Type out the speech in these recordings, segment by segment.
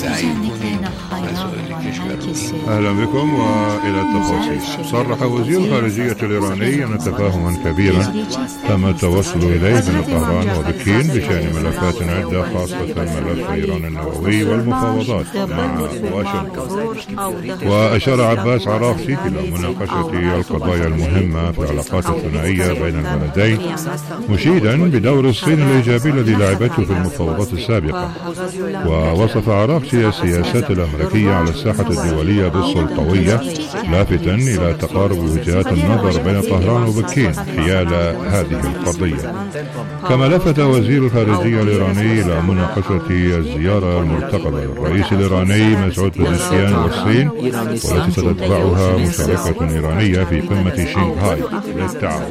أهلا بكم وإلى التفاصيل. صرح وزير الخارجية الإيراني أن تفاهما كبيرا تم التوصل إليه بين طهران وبكين بشأن ملفات عدة خاصة ملف إيران النووي والمفاوضات مع واشنطن. وأشار عباس عراقسي إلى مناقشة القضايا المهمة في العلاقات الثنائية بين البلدين، مشيدا بدور الصين الإيجابي الذي لعبته في المفاوضات السابقة. ووصف عراقسي السياسات الأمريكية على الساحة الدولية بالسلطوية، لافتا إلى تقارب وجهات النظر بين طهران وبكين حيال هذه القضية. كما لفت وزير الخارجية الإيراني إلى مناقشة الزيارة المرتقبة للرئيس الإيراني مسعود بزشكيان والصين، والتي ستتبعها مشاركة إيرانية في قمة شنغهاي للتعاون.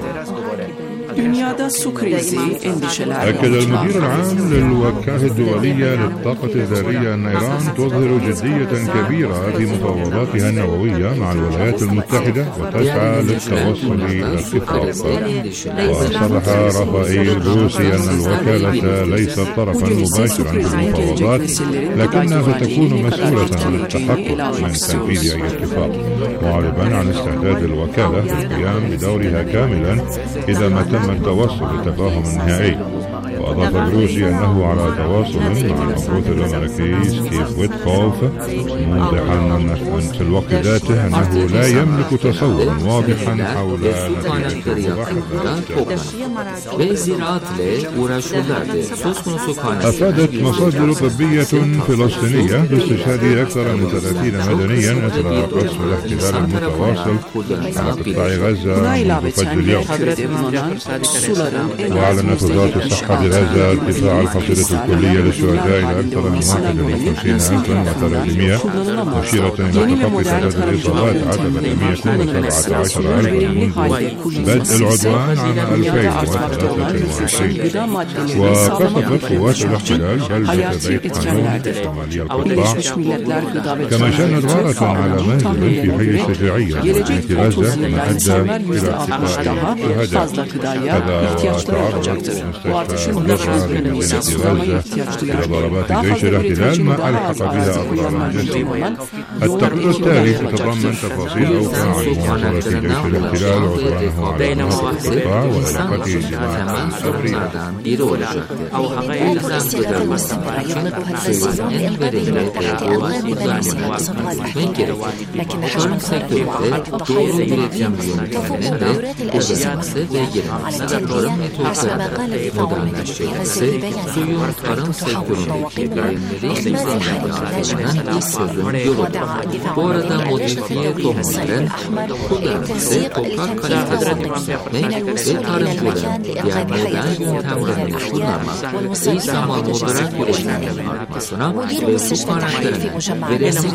أكد المدير العام للوكالة الدولية للطاقة الذرية أن إيران تظهر جدية كبيرة في مفاوضاتها النووية مع الولايات المتحدة وتسعى للتوصل إلى اتفاق. وصرح رافائيل جروسي أن الوكالة ليست طرفا مباشرا في المفاوضات، لكنها ستكون مسؤولة عن التحقق من تنفيذ أي اتفاق، معربا عن استعداد الوكالة للقيام بدورها كاملا إذا ما تم التوصل لتفاهم نهائي. وأضاف جروسي أنه على تواصل مع المبعوث الأمريكي ستيف ويتكوف، موضحا أن في الوقت ذاته أنه لا يملك تصورا واضحا حول أفادت مصادر طبية فلسطينية باستشهاد أكثر من 30 مدنيا أثر قصف الاحتلال المتواصل على قطاع غزة منذ فجر اليوم. وأعلنت وزارة الصحة غزة ارتفاع الحصيلة الكلية للشهداء إلى أكثر من 51,300، مشيرة إلى تخطي تعداد الإصابات عتبة 117,000 منذ بدء العدوان عام 2023. وقصفت قوات الاحتلال بلدة بيت قانون شمالي القطاع، كما شنت غارة على منزل في حي الشجاعية في غزة، ما أدى إلى اختفاء الشهداء. هذا وتعرضت مستشفى مدينة غزة إلى ضربات جيش الاحتلال ما ألحق بها أضرارا جسيمة. التقرير التالي يتضمن تفاصيل أوفى عن مواصلة جيش الاحتلال عدوانه على مناطق القطاع وإراقته سماحا سريا. لكن حجم الخسائر وعدد الضحايا تفوق تدورات الأجهزة حسب ما قال الدفاع المدني في غزة ببيان تحاول طواقمها إخماد الحريق اللاجئ في ودعم الدفاع المدني اللجنة الدولية للصليب الأحمر للتنسيق لتمكين من الوصول إلى المكان لإنقاذ حياة المواطنين الأحياء والوصول إلى التجهيز بالإجمالي. مدير مستشفى التحرير في مجمع ناصر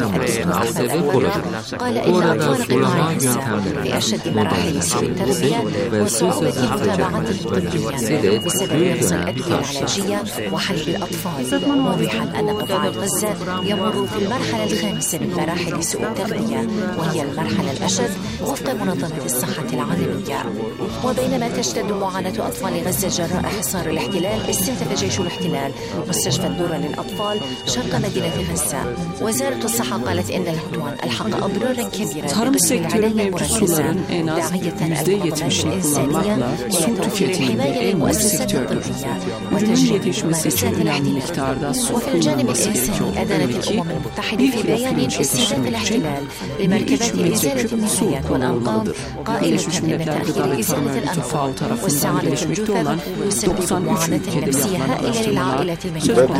قال إن أطفال قطاع غزة في أشد مراحل سوء التغذية وصعوبة المتابعة الطبية بسبب نقص الأدوية العلاجية وحلب الأطفال، موضحا أن قطاع غزة يمر في المرحلة الخامسة من مراحل سوء التغذية، وهي المرحلة الأشد وفق منظمة الصحة العالمية. وبينما تشتد معاناة أطفال غزة جراء حصار الاحتلال، استهدف جيش الاحتلال مستشفى الدورة للأطفال شرق مدينة غزة. وزارة الصحة قالت إن العدوان ألحق أضرارا كبيرة بقسم العناية المركزة، داعية المنظمات الإنسانية لتوفير الحماية للمؤسسات الطبية وتجريد ممارسات الاحتلال. وفي الجانب الإنساني أدانت الأمم المتحدة في بيان استهداف الاحتلال لمركبات إزالة النفايات والأنقاض، قائلة إن تأخير إزالة الأنقاض واستعارة الجثث يسبب معاناة نفسية هائلة للعائلة المجموعة.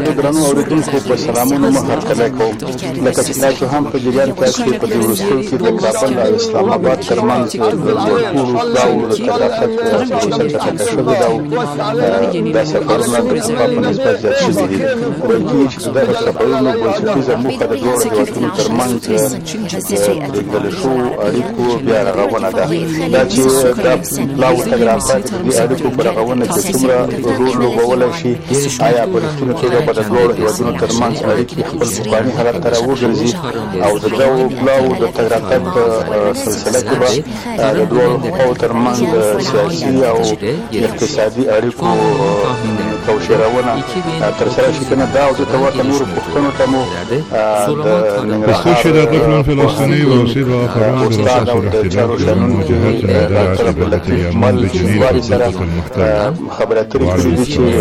لکه چې تاسو هم په جریان کې تاسو په ورستو کې د کابل او اسلام آباد ترمنځ د ټولو پلاو د تدافع شوی دا سفرونه په نسبت زیات شوي دي. بلکې چې دا سفرونه بنسټیزه موخه د دوه هیوادونو ترمنځ د شو اړیکو بیا رغونه ده. دا چې دا پلاو تدافع د اړیکو په رغونه کې څومره رول لوبولی شي، آیا په رښتینې توګه به د دوه هیوادونو ترمنځ اړیکې خپل پخواني حالت ته راوګرځي او د دغو پلاو د تګ راتګ په سلسله کې به د دوه خواو ترمنځ سیاسي او اقتصادي اړیکو او شیرونه ترسره شي کنه دا او ته ورته نور پښتنو ته مو استشهد طفل فلسطيني وأصيب آخرون برصاص الاحتلال في مواجهات نداء اعتبارة اليمن بجنين في الخطة المحتلة وعلى مستوى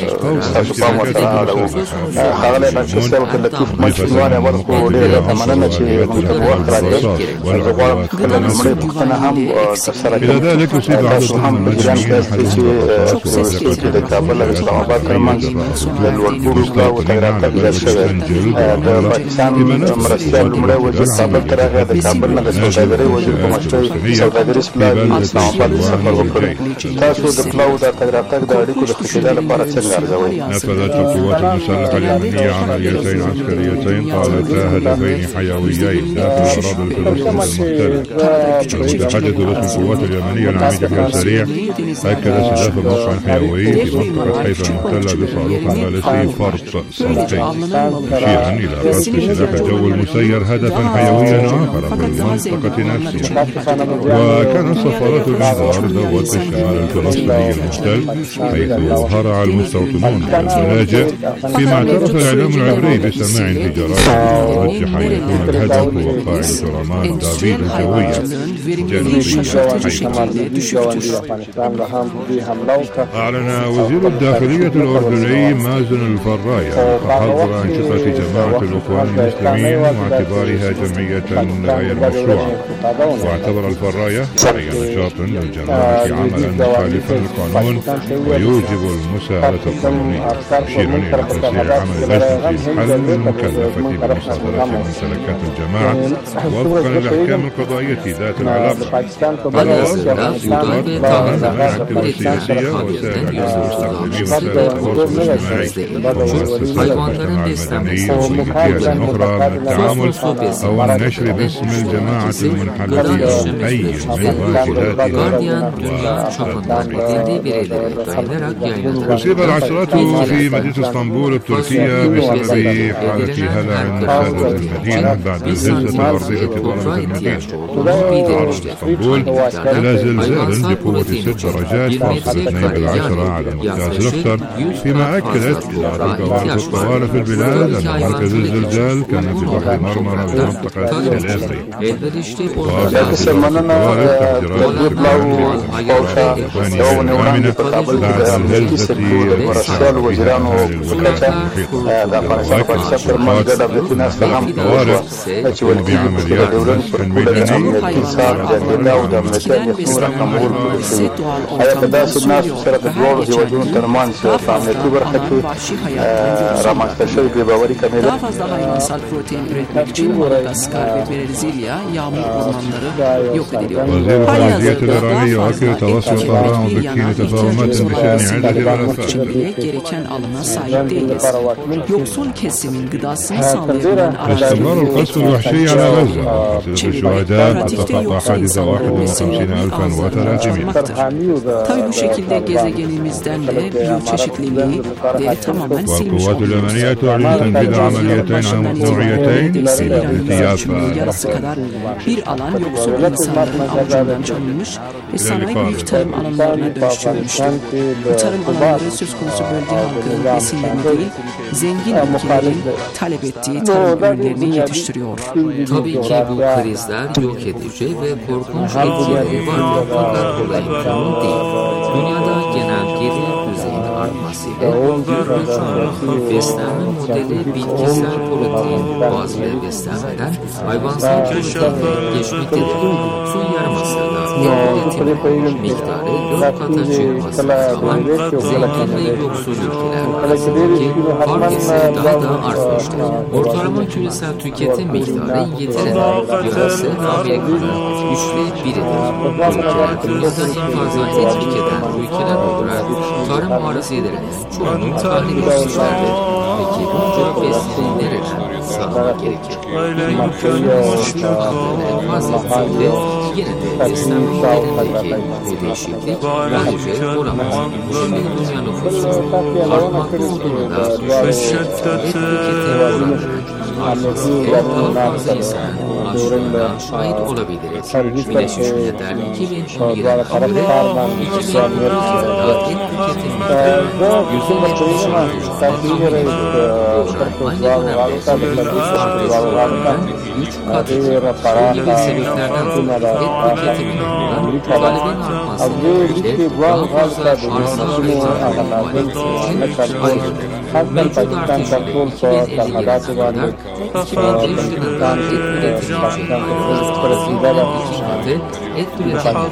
إلى ذلك أصيب عدد من المدنيين نفذت القوات المسلحة اليمنية عمليتين عسكريتين طالتا هدفين حيويين داخل الأراضي الفلسطينية المحتلة. المتحدث باسم القوات اليمنية العميد يحيى سريع أكد استهداف الموقع الحيوي في منطقة حيفا المحتلة بصاروخ باليستي فرط صوتي مشيرا إلى قصف سلاح الجو المسير هدفا حيويا آخر في المنطقة نفسها. وكانت صفارات الإنذار دوت في الشمال الفلسطيني المحتل حيث هرع المستوطنون إلى الملاجئ، فيما اعترف الإعلام العبري بسماع انفجارات مرجحة يكون الهدف هو قاعدة رمان دافيد الجوية جنوبية أعلن وزير الداخلية الأردني مازن الفراية تحظر أنشطة جماعة الإخوان المسلمين واعتبارها جمعية غير مشروعة. واعتبر الفراية أي نشاط للجماعة عملا مخالفا للقانون ويوجب المساءلة القانونية، مشيرا إلى تسريع عمل لجنة الحل المكلفة بمصادرة ممتلكات الجماعة وفقا للأحكام القضائية ذات العلاقة. السياسية وسائل الإعلام المستخدمين وسائل التواصل الاجتماعي ومؤسسات المجتمع المدني وجهات أخرى من التعامل أو النشر باسم الجماعة المنحلة أو أي من واجهاتها. أصيب العشرات في مدينة اسطنبول التركية بسبب حالة هلع سادت المدينة بعد الهزة الأرضية ضربت المدينة. تعرض اسطنبول إلى زلزال بقوة 6 درجات فاصل 2 على مقياس ريختر، فيما أكدت إدارة الكوارث الطوارئ في البلاد أن مركز الزلزال كان في بحر مرمرة بمنطقة سيليزري. وأصدرت الطوارئ تحذيرات ارتفاع ثانية آمنة بعد الهزة الرابعة بأنهار الولايات المحيطة. الطوارئ بعمليات النسف الميداني الناس سرقت الجوال يواجهون ترمان في عملية برحكي رامشتا شوي بباوري كاملة. وزير الخارجية الإيراني يؤكد توسع طهران وبكين تفاهمات بشأن عدة ملفات. استمرار القصف الوحشي على غزة، عدد الشهداء تتخطى حادث 51,300. والقوات اليمنية تعلن تنفيذ عمليتين نوعيتين في مدينة يافا. bir alan yoksul insanların avucundan çalınmış ve sanayi büyük tarım alanlarına dönüştürülmüştü. Bu tarım alanları söz konusu bölge halkının besinlerini değil, zengin ülkelerin talep ettiği tarım ürünlerini yetiştiriyor. Tabii ki bu krizler yok edici ve korkunç etkileri var, fakat bu da imkanı değil. Dünyada genel gelir düzeyinin artmasıyla büyük çoğunlukla beslenme modeli bitkisel protein bazlı beslenmeden hayvansal proteinle geçmektedir. Su yarmasında et üretimi miktarı 4 kata çıkmasına rağmen zengin ve yoksul ülkeler arasındaki fark ise daha da artmıştır. Ortalama küresel tüketim miktarı İngiltere'nin, yarısı Amerika'nın 3'te 1'idir. Ülkeler dünyada en fazla et tüketen ülkeler olarak tarım arazilerinin çoğunun tahmin edilmişlerdir. Peki bunca besini nereden sağlamak gerekir? Ülkenin şu adını en fazla yine de İslam'ın genelindeki değişiklik böylece olamaz. Şimdi dünya nüfusu artmakta olduğunu da etkilete olamaz. Daha fazla insanın aşırılığına şahit olabiliriz. Birleşmiş Milletler 2017 kabulü 2012 yılında et tüketiminde %70 düşürdü. Ancak 3 kat bu gibi sebeplerden dolayı et tüketiminin talebin artması nedeniyle daha fazla arsa ve tarım maliyeti için ayrıldı. Mevcut artış 2050 yılına kadar 2005 yılında et üretimi için 2 katı et üretimi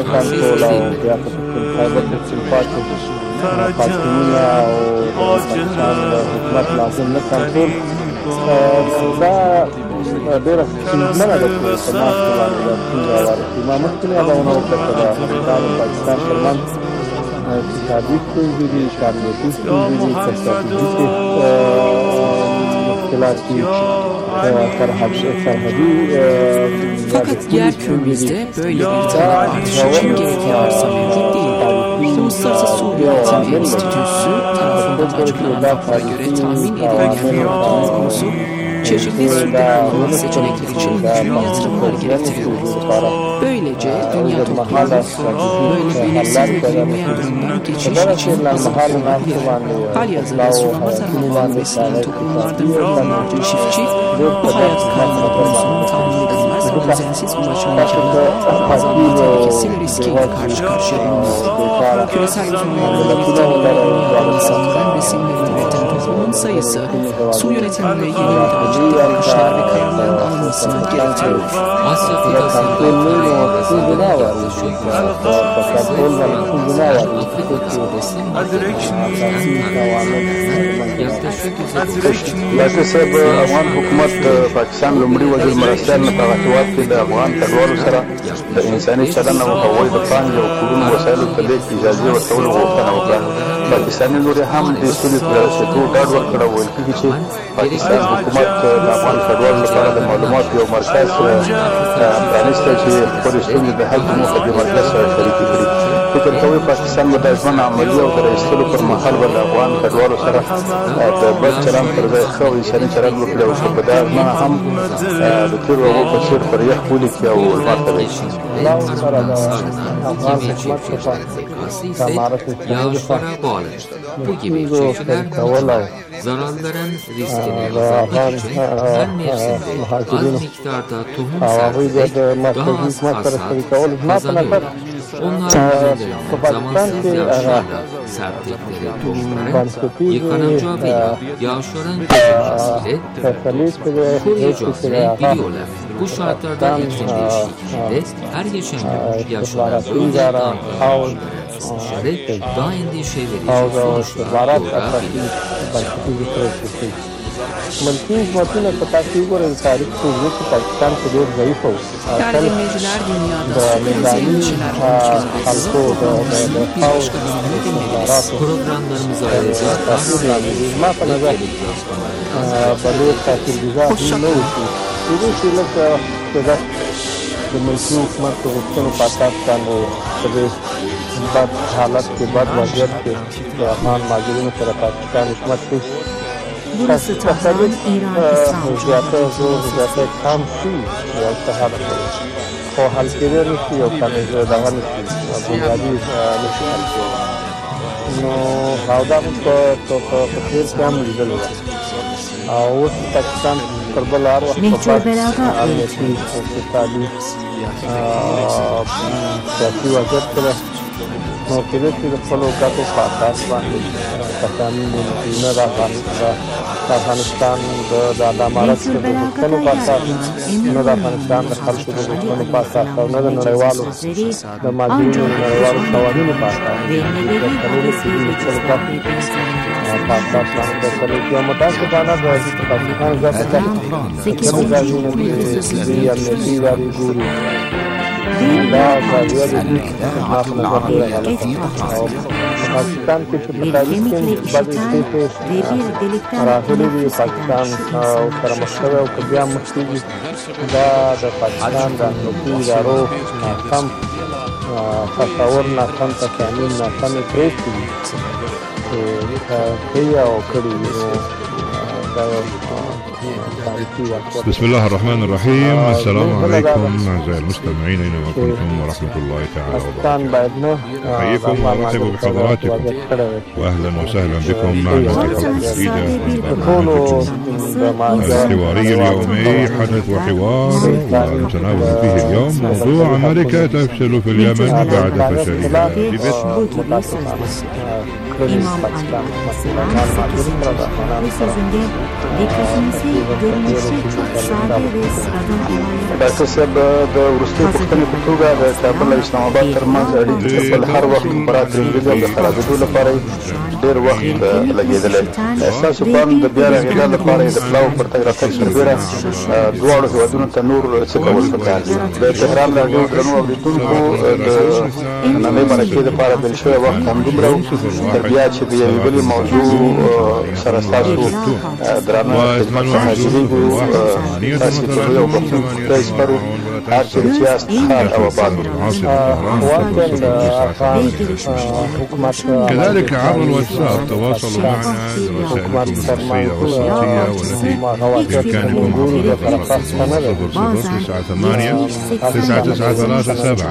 ډېره ستونزمنه ده په تماس کې باندې د ستونزه وارخي ما مخکې یادونه وکړه چې د افغانستان او پاکستان ترمنځ اقتصادي ستونزې دي، امنیتي ستونزې دي، ستراتیژیکې مشکلات دي، سرحدي Fakat diğer köyümüzde böyle bir talep artışı için gerekli arsa mevcut değil. Uluslararası Su Yönetimi Enstitüsü tarafından açıklanan raporlara göre tahmin edilen fiyatların konusu çeşitli su kullanma seçenekleri için güçlü yatırımlar gerektiriyor. Böylece dünya toplumu böyle belirsiz ve bilinmeyen durumdan geçiş için hazırlanabilir. Halyazırda sulama tarafından beslenen toplumlarda milyonlarca çiftçi bu hayat kalma konusunun tahmin edilmez ve düzensiz ulaşımdaki azalma tehlikesi ve riskiyle karşı karşıya bulunuyor. Küresel uzmanlarla birlikte dünyanın insanlıktan besinlerini üreten toplumun sayısı su yönetiminde yeni müdahale akışlar ve kararların alınmasına gerektiriyor. Asya kıtasında yaklaşık لکه صاحب افغان حکومت پاکستان لومړي وزیر مرستیال نه په هېواد کې د افغان کډوالو سره د انساني چلند او هوایي د پانګې او کورونو وسایلو ته لیږد اجازې ورکولو غوښتنه وکړه. پاکستاني لوري هم دې ستونزې ته د رسېدو ډاډ ورکړ او ویل کېږي چې پاکستان حکومت د افغان کډوالو لپاره د معلوماتو یو مرکز پرانیستی چې خپلې ستونزې د حل په موخه دې مرکز سره شریکې کړي. فکر کوي پاکستان به د ژمن عملي او د رایستلو پر مهال به د افغان کډوالو سره د بد چلند پر ځای ښه او انساني چلند وکړي او که په دا ژمنه هم د تېرو هغو په څېر پر یخ ولیکي او لمر ته ویشي. Yağışlara bağlı. Bu gibi çeşitler zararların riskini azaltmak için her mevsimde az miktarda tohum serperek daha az hasat kazanıyor. Onlar üzerlerine zamansız yağışlarla serptikleri tohumların yıkanacağı veya yağışların geçirmesiyle koruyacağını biliyorlar. Bu şartlarda iklim değişikliğinde her geçen gün yaşanan bölgelerden daha endişeleri sonuçlar doğurabilir. ملکي حکومتونه په تاسو وګورئ د تاریخ په اوږدو کې پاکستان کې ډېر ضعیف و. Değerli dinleyiciler, dünyada su krizi endişeler خلکو د Programlarımıza ayrıca ما په نظر په ډېر تاثیرګذار نه وشي. کېدای شي لکه د ملکي حکومت په غوښتنو په اساس باندې په دې بد حالت کې بد وضعیت کې د افغان مهاجرینو سره پاکستان حکومت کوي. Burası Tahran, İran, زیاته کم شي یو څه حالت لري خو حل کېدی نه شي او کمې دغه نه شي بنیادي نه شي حل کېدی. نو او دا موږ په تېر کې هم لیدلي وو او اوس پاکستان تر بل هر وخت امنیتي اقتصادي سیاسي وضعیت سره نو کېدای شي د خپلو ګټو په اساس باندې کساني ملکونه د افغانستان د امارت د غوښتنو په اساس نه د افغانستان د خلکو د غوښتنو په اساس او نه د نړیوالو د مهاجرینو نړیوالو قوانینو په اساس د څلورو سیمو خپلو ګټو په اساس باندې د څلورو یو متاسفانه د پاکستان ځکه کومې ځایونه دي امنیتي ادارې ګوري دا قضیه د پاکستان کې چې په تاریخ کې بعضې پیښې راغلي دي پاکستان سره مخ شوی او که بیا مخ کېږي دا د پاکستان د امنیتي ادارو ناسم تصور ناسم تصامیم ناسمې پرېکړې دي چې کوي او کړي دي بسم الله الرحمن الرحيم. السلام عليكم أعزائي المستمعين أينما كنتم ورحمة الله تعالى وبركاته. أحييكم وأرحب بحضراتكم وأهلا وسهلا بكم معنا في حلقة جديدة من برنامج الحواري اليومي، حدث وحوار ونتناول فيه اليوم موضوع أمريكا تفشل في اليمن بعد فشلها في فيتنام. ډاکټر صاحب د وروستۍ پوښتنې په توګه د کابل او اسلام آباد ترمنځ اړیکې په هر وخت پراته رنګېدو او د خرابېدو لپاره ډېر وخت لګېدلی. ستاسو په اند د بیا رغېدا لپاره د پلاو پر تګ راتګ سربېره دواړو هېوادونو ته نور څه کول پکار دي؟ د تهران راډیو درنو اورېدونکو د نننۍ مرکې دپاره بېل شوی وخت همدومره و، تر بیا چې د یوې بلې موضوع سره ستاسو درانه خدمت څخه حاضرېږو. تاسې په لوی او پښتون خدای سپارو، هر چېرې چې یاست ښاد او آباد كذلك عبر الواتساب تواصلوا معنا برسائلكم النصية والصوتية والتي بإمكانكم عبر 008 9937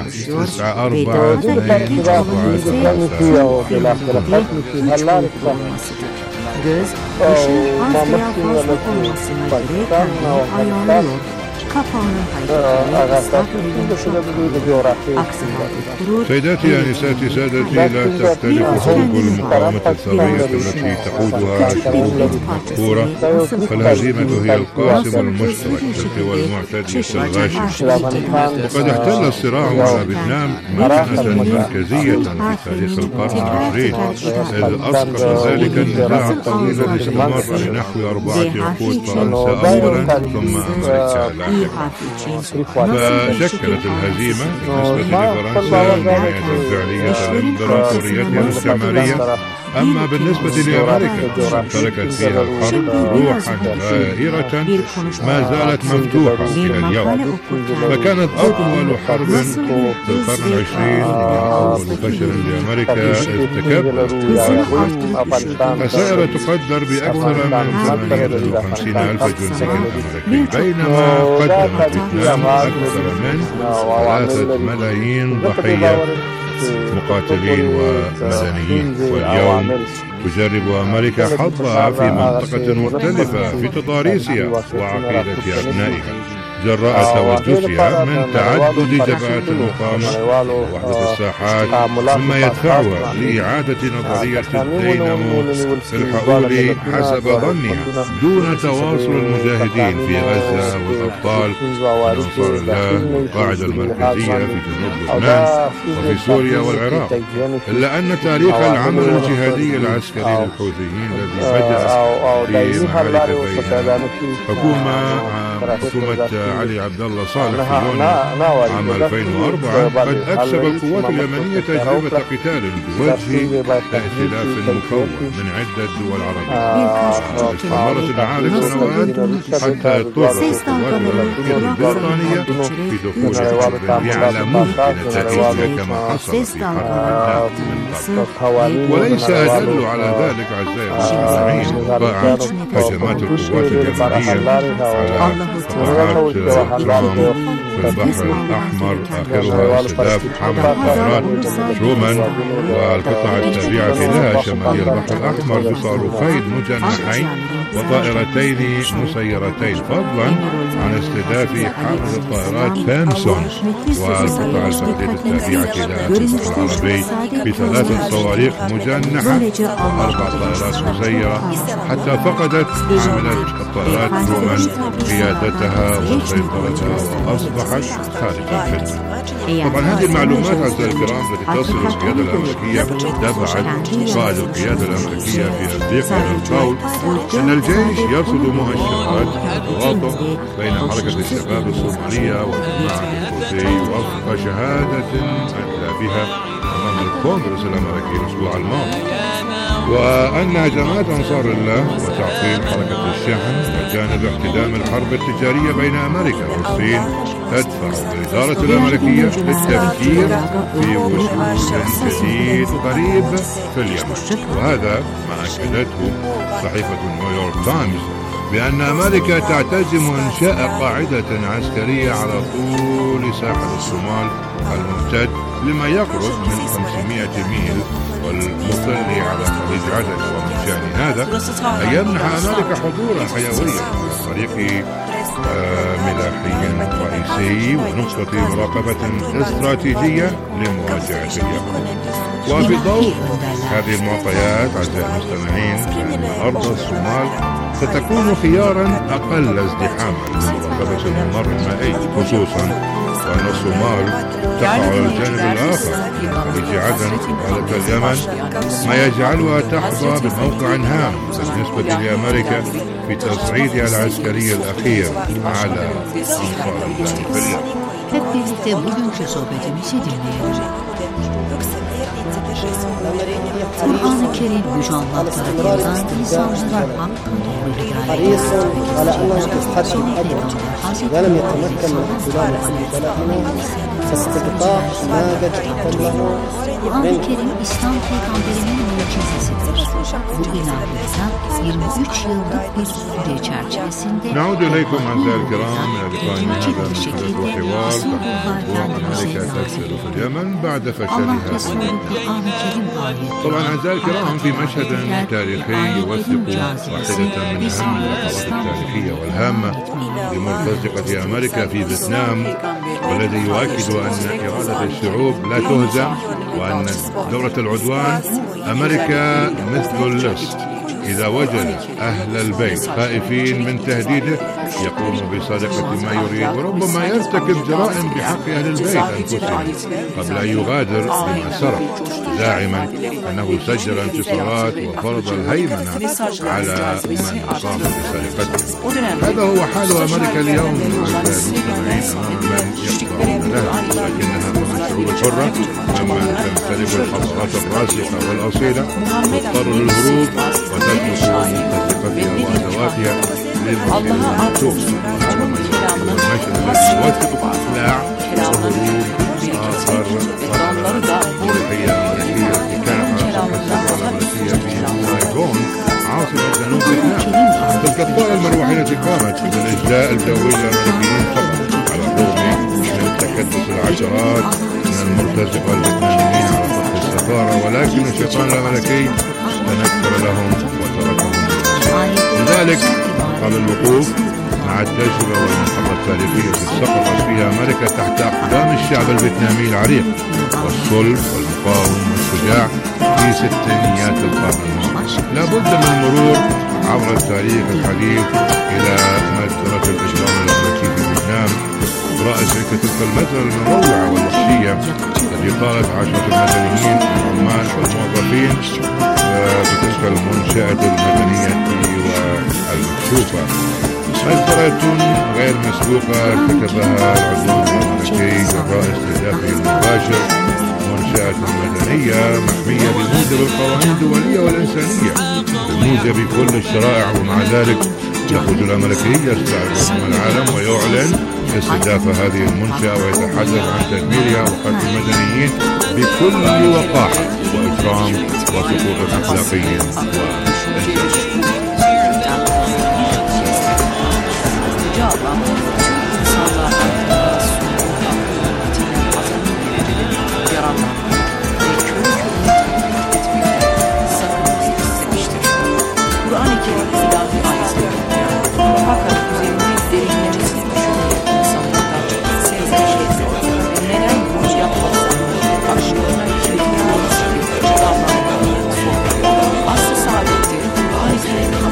Göz, ışın, az veya fazla olmasına göre kendini ayarlıyor. Kapağının hareketleri ıslak edilmiş. Aksi halde kurur. سيداتي أنساتي سادتي، لا تختلف حروب المقاومة الثورية التي تقودها شعوب مذكورة، فالهزيمة هي القاسم المشترك للقوى المعتدية الغاشمة. وقد احتل الصراع على فيتنام مكانة مركزية في تاريخ القرن العشرين، إذ أسقط ذلك النزاع الطويل الذي استمر لنحو 4 عقود فرنسا أولا ثم أمريكا لاحقا. فشكلت الهزيمة بالنسبة لفرنسا نهاية فعلية لإمبراطوريتها الاستعمارية، أما بالنسبة لأمريكا تركت فيها الحرب روحا غائرة ما زالت مفتوحة إلى اليوم. فكانت أطول حرب في القرن العشرين وأول فشل لأمريكا ارتكبت خسائر تقدر بأكثر من 58,000 جندي أمريكي، بينما قدمت فيتنام أكثر من 3 ملايين ضحية مقاتلين ومدنيين. واليوم تجرب أمريكا حظها في منطقة مختلفة في تضاريسها وعقيدة أبنائها جراء توجسها من تعدد جبهات المقاومة ووحدة الساحات، مما يدفعها لإعادة نظرية الدينامو في الحقول حسب ظنها دون تواصل المجاهدين في غزة والأبطال أنصار الله والقاعدة المركزية في جنوب لبنان وفي سوريا والعراق. إلا أن تاريخ العمل الجهادي العسكري للحوثيين الذي بدأ في معارك بين حكومة علي عبد الله صالح في يونيو عام 2004 قد أكسب القوات اليمنية تجربة قتال بوجه ائتلاف مكون من عدة دول عربية. استمرت المعارك سنوات حتى اضطرت القوات الأمريكية البريطانية في دخول الحرب ليعلموا بنتائجها كما حصل في حرب النفط. وليس أدل على ذلك أعزائي المستمعين وقعت هجمات القوات اليمنية على قطاعات ترامب في البحر الأحمر، آخرها استهداف حمل طائرات ترومان والقطع التابعة لها شمالي البحر الأحمر بصاروخين مجنحين وطائرتين مسيرتين، فضلا عن استهداف حامل الطائرات بامسون والقطع البحرية التابعة لها في البحر العربي ب3 صواريخ مجنحة و4 طائرات مسيرة، حتى فقدت حاملة الطائرات ترومان قيادتها وسيطرتها وأصبحت خارج الخدمة. طبعا هذه المعلومات أعزائي الكرام التي تصل القيادة الأمريكية دفعت قائد القيادة الأمريكية في أفريقيا للقول أن الجيش يرصد مؤشرات التواطؤ بين حركة الشباب الصومالية والجماعة الحوثي وفق شهادة أدلى بها أمام من الكونغرس الأمريكي الأسبوع الماضي، وأن هجمات أنصار الله وتعطيل حركة الشحن وجانب احتدام الحرب التجارية بين أمريكا والصين تدفع الإدارة الأمريكية للتفكير في وجود جديد قريب في اليمن. وهذا ما أكدته صحيفة نيويورك تايمز بأن أمريكا تعتزم إنشاء قاعدة عسكرية على طول ساحل الصومال الممتد لما يقرب من 500 ميل والمطل على خليج عدن. ومن شأن هذا أن يمنح أمريكا حضورا حيويا عن طريق ملاحي رئيسي ونقطة مراقبة استراتيجية لمواجهة اليمن. وفي ضوء هذه المعطيات أعزائي المستمعين أن أرض الصومال ستكون خيارا أقل ازدحاما لمراقبة الممر المائي، خصوصا وأن الصومال تقع على الجانب الآخر من خليج عدن وهذا اليمن، ما يجعلها تحظى بموقع هام بالنسبة لأمريكا في تصعيدها العسكري الأخير على أنصار الله في اليمن. Hep birlikte bugünkü sohbetimizi dinleyelim. Kur'an-ı Kerim Yüce Allah tarafından insanlara hakkın doğru hidayet ولم يتمكن من استلام بلدنا فاستبقاء ما قد له. Kur'an-ı Kerim İslam peygamberinin mucizesidir. Bu ilahiyata 23 yıllık bir süre çerçevesinde نعود إليكم أعزائي الكرام إلى لقاء هذا المحدث وحوار تحت أمريكا تفشل في اليمن بعد فشلها. طبعا أعزائي الكرام في مشهد تاريخي يوثق واحدة من أهم اللحظات التاريخية والهامة لمرتزقة أمريكا في فيتنام، والذي يؤكد أن إرادة الشعوب لا تهزم، وأن دورة العدوان أمريكا مثل اللص إذا وجد أهل البيت خائفين من تهديده يقوم بسرقة ما يريد، وربما يرتكب جرائم بحق أهل البيت أنفسهم قبل أن يغادر بما سرق، زاعما أنه سجل انتصارات وفرض الهيمنة على من قام بسرقته. هذا هو حال أمريكا اليوم أمام من يقضون لها، لكنها من الشعوب الحرة ممن تمتلك الحضارات الراسخة والأصيلة تضطر للهروب وتترك متسقتها وأدواتها للمنطوق. هذا ما يمكن المشهد الذي يوثق إقلاع وهروب آخر ملوحية أمريكية كانت على السفارة الأمريكية في سايغون عاصمة جنوب فيتنام. تلك الطائرة المروحية قامت بالإجلاء الجوي للأمريكيين فقط على الرغم من تكدس العشرات من المرتزقة الفيتناميين على سطح السفارة، ولكن الشيطان الأمريكي تنكر لهم وتركهم. لذلك قام الوقوف مع التجربة والمحطة التاريخية التي سقطت فيها أمريكا تحت أقدام الشعب الفيتنامي العريق والصلب والمقاوم والشجاع في ستينيات القرن الماضي. لا بد من المرور عبر التاريخ الحديث إلى مجزرة الإجرام الأمريكي في فيتنام، رأس تلك المجزرة المروعة والوحشية التي طالت عشرة المدنيين العمال والموظفين بتلك المنشأة المدنية والمكشوفة. مجزرة غير مسبوقة ارتكبها العدوان الأمريكي جراء استهدافه المباشر منشأة مدنية محمية بموجب القوانين الدولية والإنسانية بموجب كل الشرائع، ومع ذلك يخرج الأمريكي يستعرض العالم ويعلن استهداف هذه المنشأة ويتحدث عن تدميرها وقتل المدنيين بكل وقاحة وإجرام وسقوط أخلاقي وإنساني. Kur'an-ı Kerim ilahi ayetleri fakat üzerinde derinlemesine düşünerek insanlardan sevgilecektir ve neden bunu yapmazsa aşkına hiçbir olması bir cevaplarına asıl saadetleri Kur'an-ı Kerim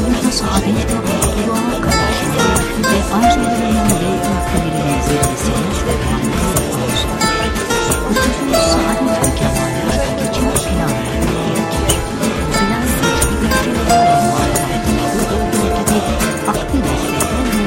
Ruhu saadet ve mutluluğa kavuşmayı ve arzularının ve ülkelerin zirvesine çıkarmayı arzular. Bu tür saadet ve kemalatı için planlar gerekir. Plan güçlü ülkelere muhatabında olduğu gibi aklı desteklerle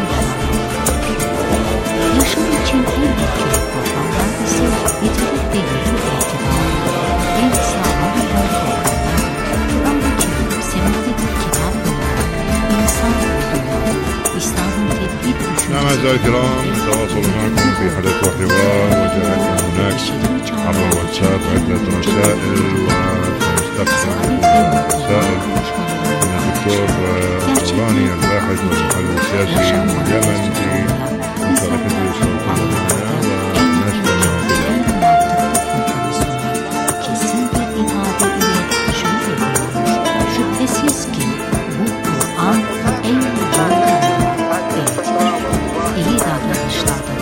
yaşam için en etkili programlar ise nitelik ve yürü itibariyle en sağlam olan programlar. Kur'an-ı semavi bir kitap olarak insan ve dünya, İslam'ın tevhid düşüncesi. أعزائي الكرام تواصل معكم في حدث وحوار وجاءتنا هناك عبر الواتساب عدة رسائل ونستقبل رسائل من الدكتور رمضاني الباحث والمحلل السياسي من اليمن في مشاركته الصوتية معنا ونستمع إليه. Kesin bir ifade ile şöyle diyor: şüphesiz ki bu Kur'an en doğru elçidir. İyi davranışlarda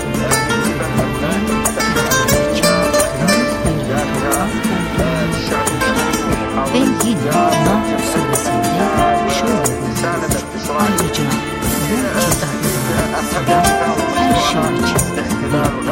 ve yine Nahl suresinde şöyle diyor: ayrıca bu kitapta her şey için bir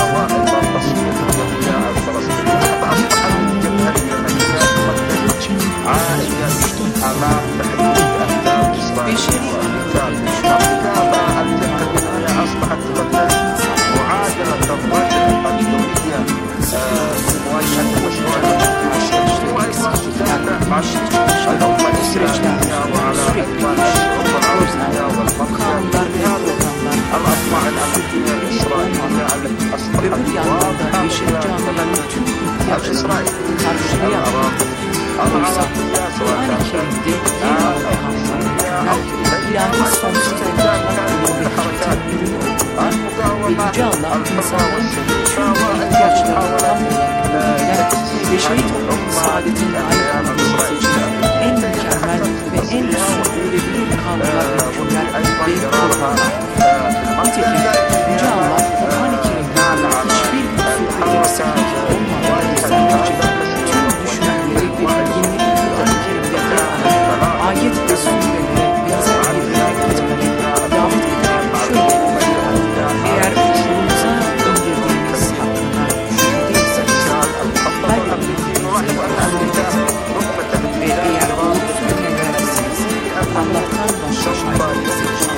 Yüce Allah insanların tüm ihtiyaçlarını tam olarak ve şehit olmanın saadetine ait olması için en mükemmel ve en sürdürülebilir kanunlar ve hükümler ve kurallar. Nitekim Yüce Allah Kur'an-ı Kerim'de hiçbir kusur ve eksiklik olmadan göstermek için tüm düşünmeleri ve bilginleri Kur'an-ı Kerim'de yer alan ayet ve surelere benzer bir yemek etmeye davet ederek şöyle eğer şuurunuza indirdiğiniz hakkında düşüncedeyseniz her bildiğinizi öğretin ve eğer doğru söylemelisiniz Allah'tan başka şahitleri seçin.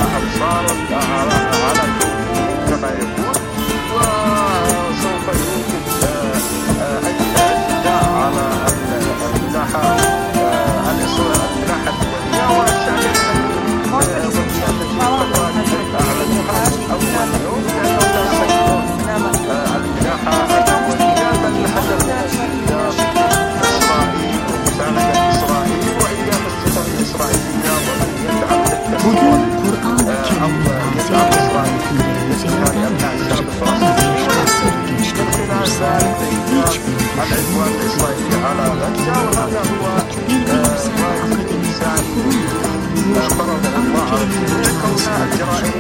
Bugün Kur'an-ı Kerim'in hükümleri üzerinden yaklaşık 15 asır geçti olursa hiçbir düşünme, hiçbir bilimsel akademik kurum Kur'an-ı Kerim'in hükümleri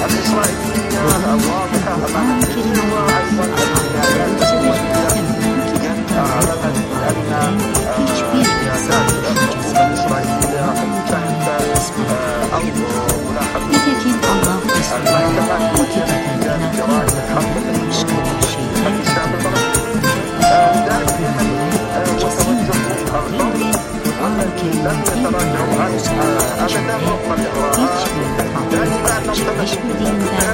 Kur'an-ı Kerim'in hiçbir insan nitekim Allah Resulü'nün bu kitabından başka bir şey kesinlikle Kur'an-ı Kerim'in hiçbir faaliyet gerçekleşmediğinden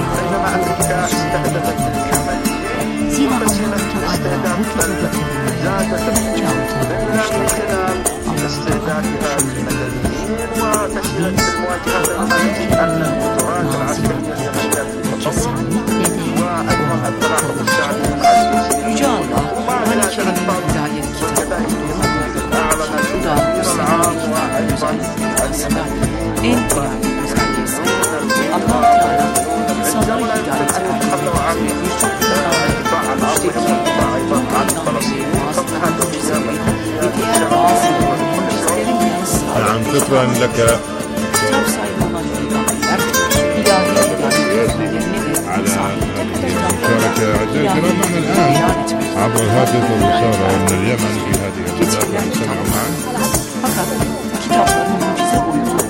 zira Allah Teala bu kitabı korunmayı önce altına koymuştur. Allah Teala biz Kur'an-ı Kerim'in nazilleri kesinlikle de Yüce Allah Kur'an-ı Kerim'in hidayet kitabı olduğu bu da semavi kitabın özellikleri arasında en önemli özelliği ise Allah Teala insanlara hidayet etmektedir ve birçok müşteki bu anlamları bazılarının mucizeleri ve diğer bazılarının mucizelerin yanı sıra شكرا لك kitap sahibi olan peygamberler ilahi hidayetlerini ve على المشاركة أعزائي الكرام معنا الآن عبر الهاتف والرسالة من اليمن في هذه الحلقة نستمع معا. Fakat kitapların mucize boyutu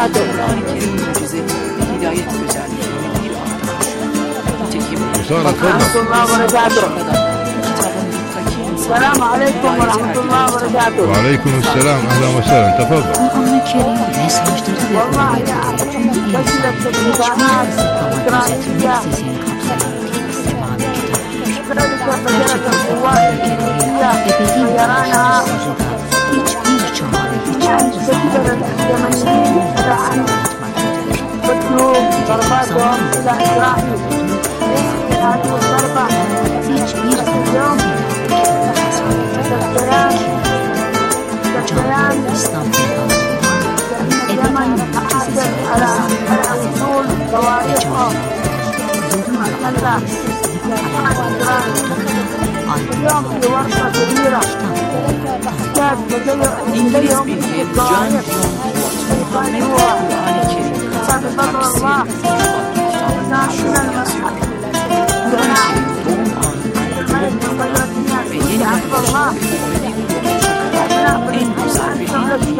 Kur'an-ı Kerim mucize ve hidayet özelliklerini bir anda taşıyor. وصار تفضل. السلام عليكم ورحمة الله وبركاته. وعليكم السلام أهلا وسهلا تفضل. Kur'an-ı Kerim mesajları ve öğretileri tüm insanlık hiçbir zaman gözetilmeksizin kapsayan tek semani kitaptır. Gerçekten Kur'an-ı Kerim'in ebedi sonsuzluğa hiçbir çağ ve hiçbir zamanda İslam İngiliz bilgiye John Muhammed Kur'an-ı Kerim tafsir ve yeni en güzel bir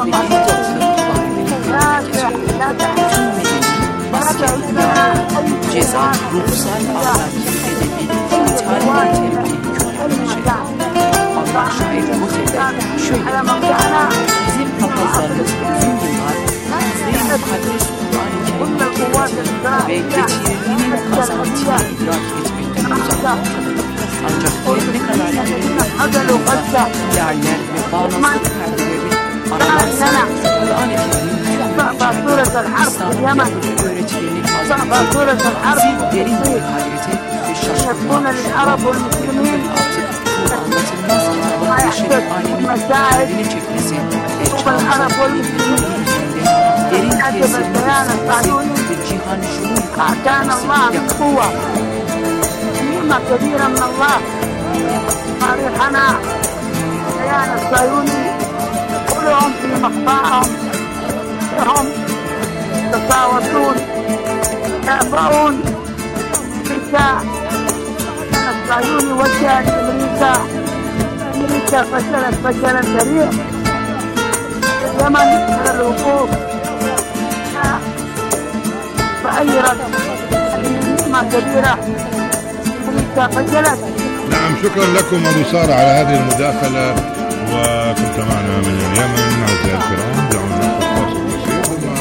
ceza, ruhsal, ahlaki, edebi, tarih ve tebliğ kültürü. Allah şahit bu tebrik şöyle: bizim papazlarımız uzun yıllar Hazreti Mukaddes Kur'an-ı Kerim'in ve getirildiğinin kazantıya idrak etmekten uzaklaştı. Ancak ne kadar ilerler ve bağnazlık perdelerini aralarsa Kur'an-ı Kerim'in İslam'ın öğretilerini bizi derin bir hayrete ve şaşkınlığa düşürüyor. Artık bu anlatılmaz kitabın yaşadık alemin derdini çekmesi ve çağımızın üzerinde derin tesirli ve cihan şuur kalkması نعمة كبيرة من الله صريحنا بيان الصهيوني كلهم في مقطعهم هم يتساوسون يأبعون أمريكا. الصهيوني وجه لأمريكا. أمريكا فشلت فشلا ذريع اليمن من الوقوف فأيرت نعمة كبيرة. نعم شكرا لكم أبو سارة على هذه المداخلة وكنت معنا من اليمن. أعزائي الكرام دعونا نأخذ فاصل قصير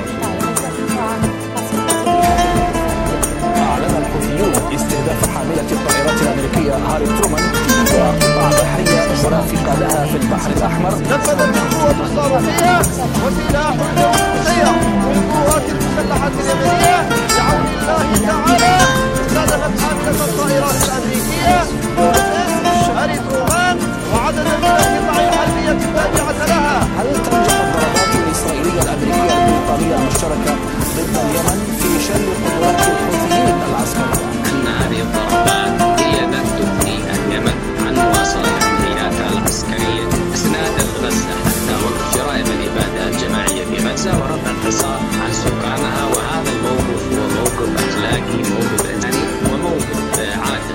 أعلن الحوثيون استهداف حاملة الطائرات الأمريكية هاري ترومان وقطع بحرية مرافقة لها في البحر الأحمر. نفذت القوة الصاروخية وسلاح الجوية من القوات المسلحة اليمنية بعون الله تعالى استهدفت حاملة الطائرات الأمريكية هاري ترومان وعددا من القطع الحربية التابعة لها. هل تنجح الضربات الإسرائيلية الأمريكية الإيطالية المشتركة ضد اليمن في شل قدرات الحوثيين العسكرية؟ أن هذه الضربات هي لن تغني اليمن عن مواصلة عملياتها العسكرية إسناد غزة حتى وقف جرائم الإبادة الجماعية في غزة ورفع الحصار عن سكانها. وهذا الموقف هو موقف أخلاقي، موقف إنساني، وموقف عادل.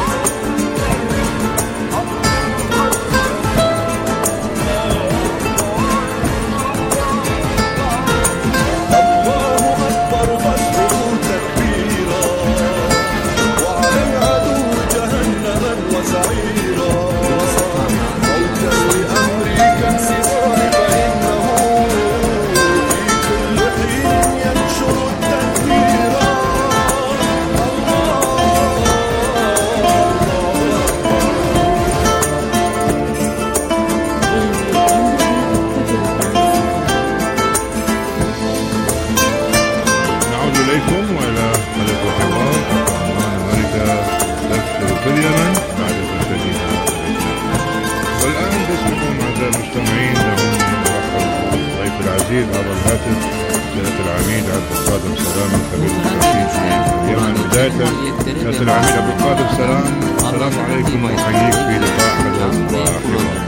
المستمعين لهم ضيف العزيز عبر الهاتف سيادة العميد عبد القادر سلام الخبير الرشيد في اليمن. بداية سيادة العميد عبد القادر سلام، السلام عليكم وأحييك في لقاء حدث وحوار.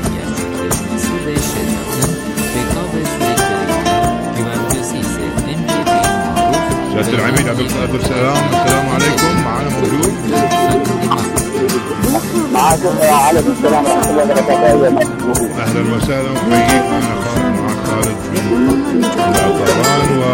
سيادة العميد عبد القادر سلام، السلام عليكم، معنا موجود؟ وعليكم السلام ورحمة الله وبركاته. أهلا وسهلا، وحييك معنا معك خالد من الطيران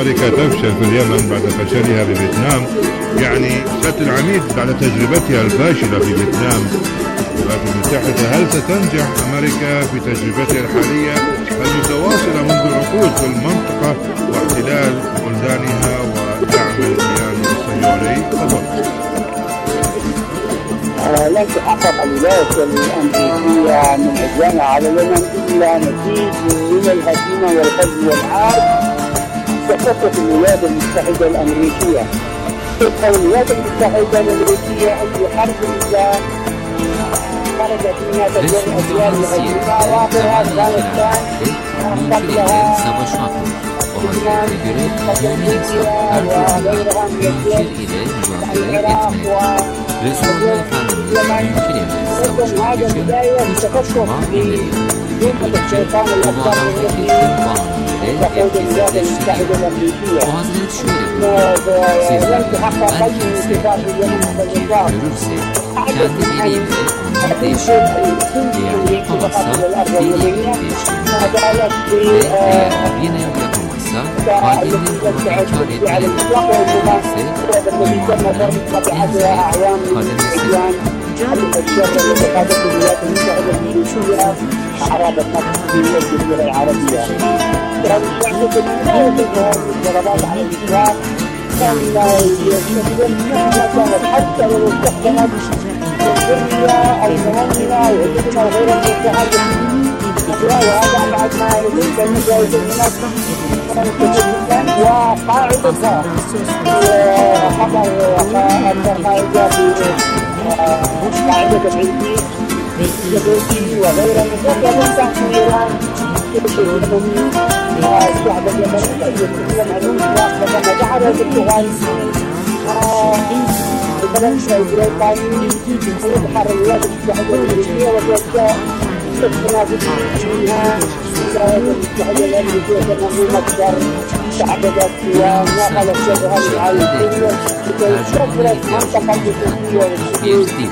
أمريكا تفشل في اليمن بعد فشلها بفيتنام، يعني سيادة العميد بعد تجربتها الفاشلة في فيتنام الولايات المتحدة، هل ستنجح أمريكا في تجربتها الحالية المتواصلة منذ عقود في المنطقة واحتلال بلدانها ودعم الكيان الصهيوني؟ تفضل. لن تحقق الولايات الأمريكية من عدوانها على اليمن إلا نتيجة من الهزيمة والخزي والعار تخصص الولايات المتحدة الأمريكية. الولايات المتحدة الأمريكية في حرب الإسلام خرجت منها تجربة أدوار الهزيمة وآخرها أفغانستان قبلها وغيرها من العراق Resulullah Efendimiz'in mümkün هذا بداية تخصص بجنة الشيطان الأكبر التي تقود الولايات المتحدة الأمريكية. لن تحقق أي انتصار في اليمن هذا النظام. الشر الذي قادته الولايات المتحدة الأمريكية أعراض النقص في الجزيرة العربية. يعتقد أن هذه الضربات على الإسلام كانت حتى لو استخدمت الذرية أو المهمة أو الهجمة وغير المتحدة وهذا بعد ما يريد أن يجاوز وقاعدتها خبر القاعدة قاعدة العلمي الجبوتي وغيرها من ذلك تحت إيران الشعب اليمني يتكلم عن كما جعل البرتغال البلد البريطاني يظهر الولايات المتحدة الأمريكية وتوجه استنادين منها الولايات المتحدة الأمريكية كمنظومة مقدار تعبدت ونقلت شبهها للعالمية لكي تكبرت منطقة الجزيرة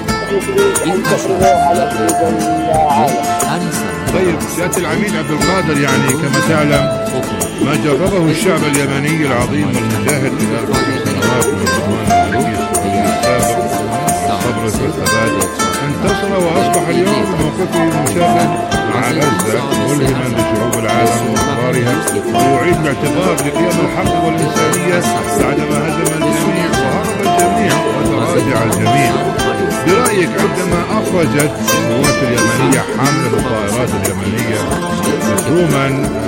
طيب سيادة العميد عبد القادر، يعني كما تعلم ما جربه الشعب اليمني العظيم والمجاهد خلال 10 سنوات من عدوان الأمريكي السعودي السابق الصبر والثبات انتصر وأصبح اليوم موقفه مشابه مع غزة ملهما لشعوب العالم وأقرارها، ويعيد الاعتبار لقيم الحق والإنسانية بعدما هزم الجميع وهرب الجميع وتراجع الجميع. برأيك عندما أخرجت القوات اليمنية حاملة الطائرات اليمنية مفهوما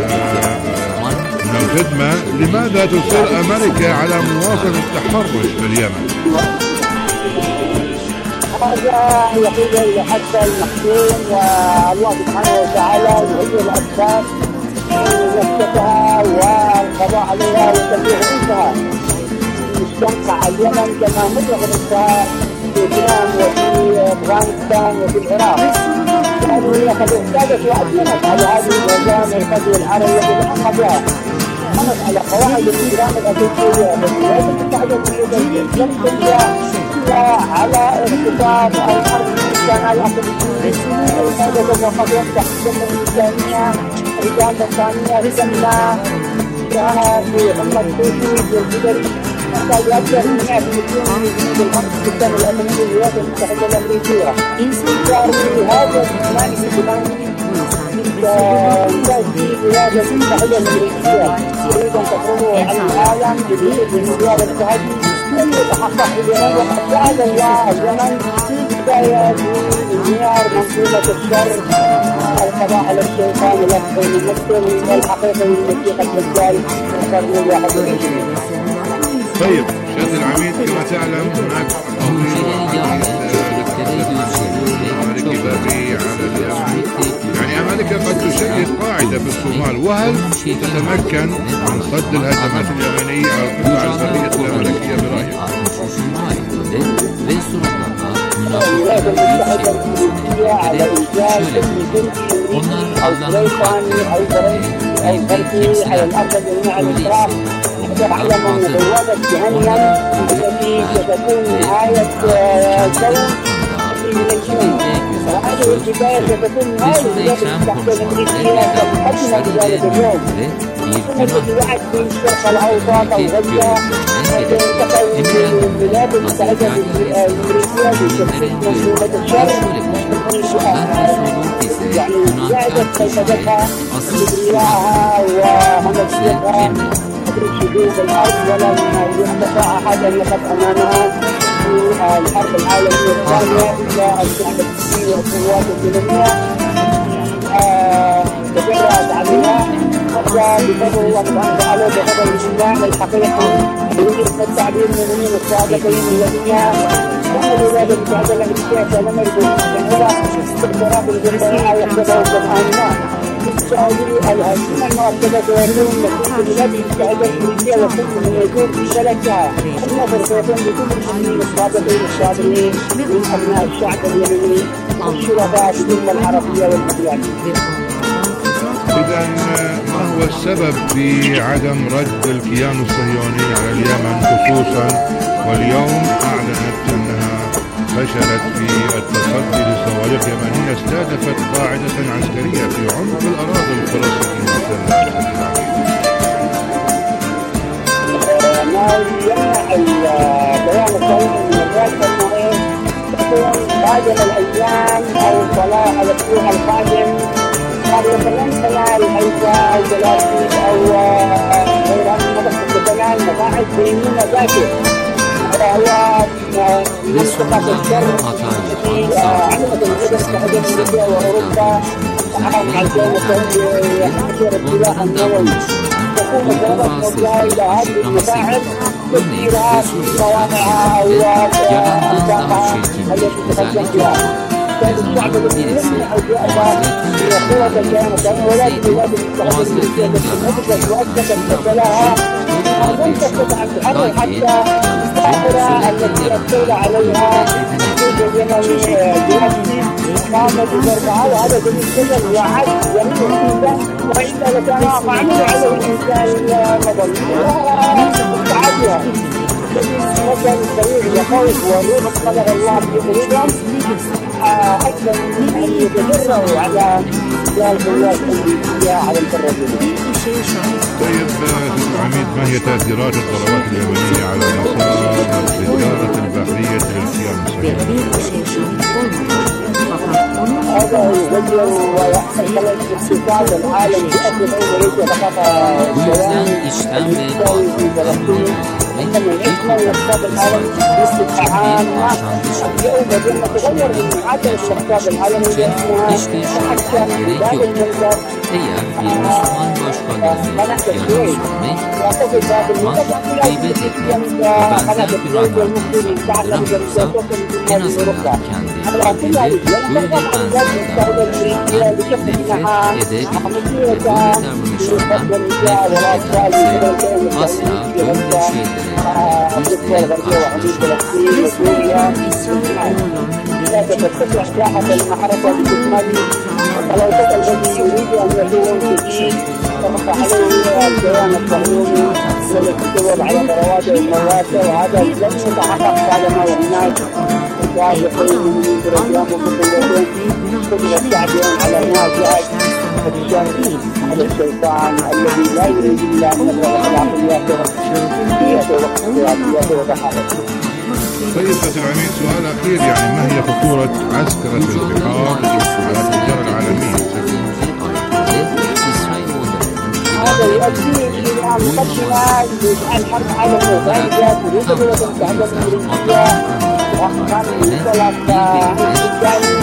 من الخدمة، لماذا تصر أمريكا على مواصلة التحرش باليمن؟ هذا يقول حتى المحكوم والله سبحانه وتعالى يهيئ الأسباب لنفسها والقضاء عليها وتنبيه انتهى. مستنقع اليمن كما مطلق انتهى في فيتنام وفي افغانستان وفي العراق، كانوا لقد اعتادت واسلمت على هذه النظام القضيه العربي الذي قام بها، قامت على قواعد النظام الاساسيه والولايات المتحده الامريكيه على ارتباط الحرب الانسانيه الامريكيه وقد يفتح الجنه الانسانيه الرجال الثانيه رسمنا كان في غمه توتي والجبل حتى يؤثر 100% من الخمس الامنيه للولايات المتحده الامريكيه. في هذا الزمان تأتي الولايات المتحده الامريكيه تريد ان تفرضه على العالم بالولايات المتحده يتحقق اليمن، وقد جعل الله اليمن بداية انهيار منظومة الشر القضاء على الشيطان الأكبر الممثل والحقيقي المسيح الدجال في القرن 21. طيب سيادة العميد كما تعلم هناك أمريكي بابي على اليمن، يعني أمريكا قد تشيد قاعدة في الصومال، وهل تتمكن من صد الهجمات اليمنية على القطاع البرية الأمريكية برأيك؟ الولايات المتحدة الأمريكية على إنجاز بريطاني أو غربي على الأرض الجميع الإطراف تعلم أن بوابة جهنم التي ستكون نهاية الكون وهذه البداية ستكون هذه البداية الأمريكية تقدم بذلك اليوم. التي وعد في الشرق الأوسط أو غزة تنتقل من الولايات المتحدة الأمريكية بشخصية مسؤولة الشر يعني زادت سيطرتها لإبريائها وهمجيتها تدرك حدود الأرض ولن يستطيع أحد أن يقف أمامها في الحرب العالمية الثانية إلا الشعب السوري والقوات الجنوبية تجرأت عليها حتى بفضل الله تعالى بفضل الإسلام الحقيقي يجب التعبير من السابقين الذين كانوا الولايات المتحدة الأمريكية كانوا يريدون استخدامات الجمهورية يحتضنوا الآن السعودية الهزيمة المؤكدة تكون مسؤولية الولايات المتحدة الأمريكية وكل من يكون في شركها النظر سيكون بكل المسلمين السابقين الصابرين من أبناء الشعب اليمني والشرفاء في الأمة العربية والإسلامية. إذا ما هو السبب في عدم رد الكيان الصهيوني على اليمن خصوصا واليوم أعلنت أنها فشلت في التصدي لصواريخ يمنية استهدفت قاعدة عسكرية في عمق الأراضي الفلسطينية المحتلة؟ ما يمنع البيان الصهيوني من ذلك أنه تكون قادم الأيام أو الصلاة الأسبوع القادم قد يتمنى خلال هيفا أو تلافيذ أو غيرها من مدخل البنان مقاعد بينونة ذاته. هذا هو منطقة الشر التي علمت الولايات المتحدة الأمريكية وأوروبا تعاون مع الجانب السعودي يحتكر ابتلاء النووي. تقوم الدولة الموجهة إلى هذه المقاعد تسيرها في صوامعها أو أنفاقها التي تتخزن فيها. كان الشعب الذي يمنع الجائزة هي قوة كانت ولكن الولايات المتحدة الأمريكية تتحدث وأكدت مثلها لم تستطع أن تحرر حتى الطائرة التي استولى عليها الجنوب اليمني جنوبي قامت بضربها وهذا دليل كذب وعد يمين الإنسان وإلا لكان معمول عليه الإنسان مضل وتعديها مثل الطريق يخوف ونور قدر الله في قلوبهم أكثر من أن يتجرأوا على استغلال القوات الأمريكية على البر الجنوبي. طيب عميد، ما هي تأثيرات الضربات اليمنية على مسار التجارة البحرية للكيان الصهيوني؟ هذا يغير ويحصل خلل في اقتصاد العالم بأكل وليس فقط الشيان المستوي في فلسطين. عندما يشمل الاقتصاد العالمي بنسبة عامة اليوم بدأنا نتغير من معدل الاقتصاد العالمي لأنها تحكم بباب المنزل قناة السويس وقفل باب المنزل لا يمكن قناة السويس والمسلمين تعتمد الجنسيات من أوروبا. على كل هذه المنطقة المستعدة الأمريكية لتفتحها عمليتها لمستقبل النساء والأطفال من الكائن الصهيوني في غزة الضفة الغربية وحدود فلسطين وسوريا. لذلك تتسع ساحة المحرقة باستكمال الخلوات الذي يريد أن يكون جديد طرح عليه الكيان الصهيوني والتدور على ثروات المواسع وهذا لن يتحقق طالما وهناك يقول من برنامج الدولتين كل الشعبين على مواجهة الشر على الشيطان الذي لا يريد إلا أن يبلغ العقليات والاقتصاديات وضحاياها. طيب سيد العميد، سؤال أخير، يعني ما هي خطورة عسكرة البحار على التجارة العالمية؟ هذا يؤدي إلى مقدمة الحرب على الغازية تريد الولايات المتحدة الأمريكية وأحكام الثلاث الثاني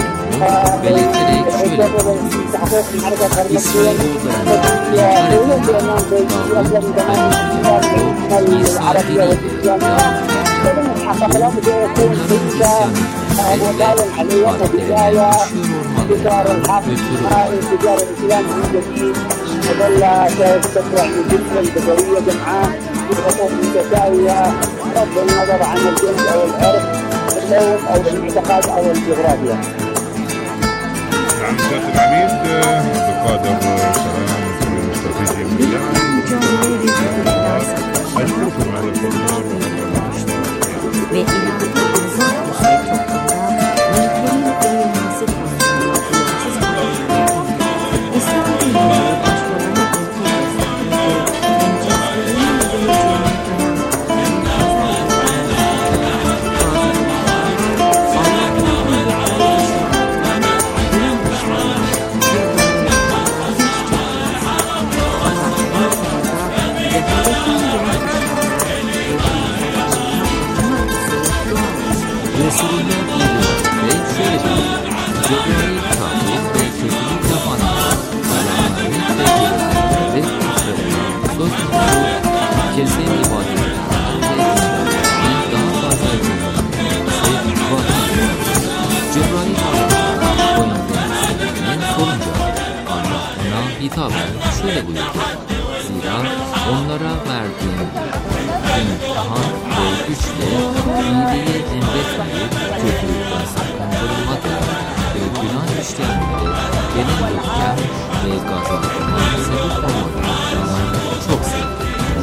تحقيق معركة غرمسية يقولون بأنهم بيجيئون زمان العربية والإسلامية لم يتحقق لهم بيكون سلسة وقالوا عليها وبداية انتشار الحق انتشار الإسلام من جديد وظل تستطيع جسم البشرية جمعاء بحقوق متساوية بغض النظر عن الجنس أو العرق اللون أو الاعتقاد أو الجغرافيا. نعم سيادة العميد عبد القادر سلام الاستراتيجي من اليمن، أشكركم على الحضور. hitaben şöyle buyurdu. Zira onlara verdiğim imtihan ve güçle iyiliği emretmeyip kötülükten sakındırmadır ve günah işleyenleri yenilirken ve gazabına sebep olmadığından çok sevdim.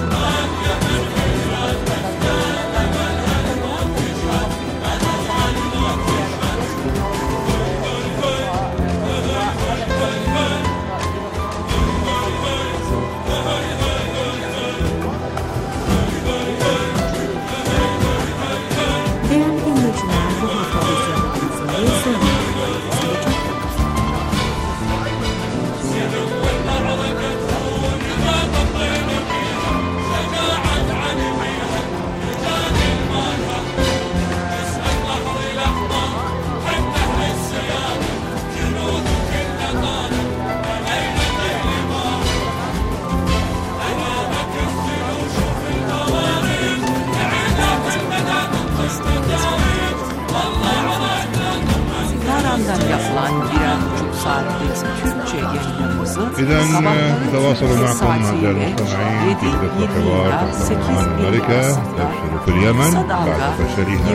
إذا نتواصل معكم أعزائي المستمعين في بداية الحوار عن الملكة تبشر في اليمن بعد فشلها.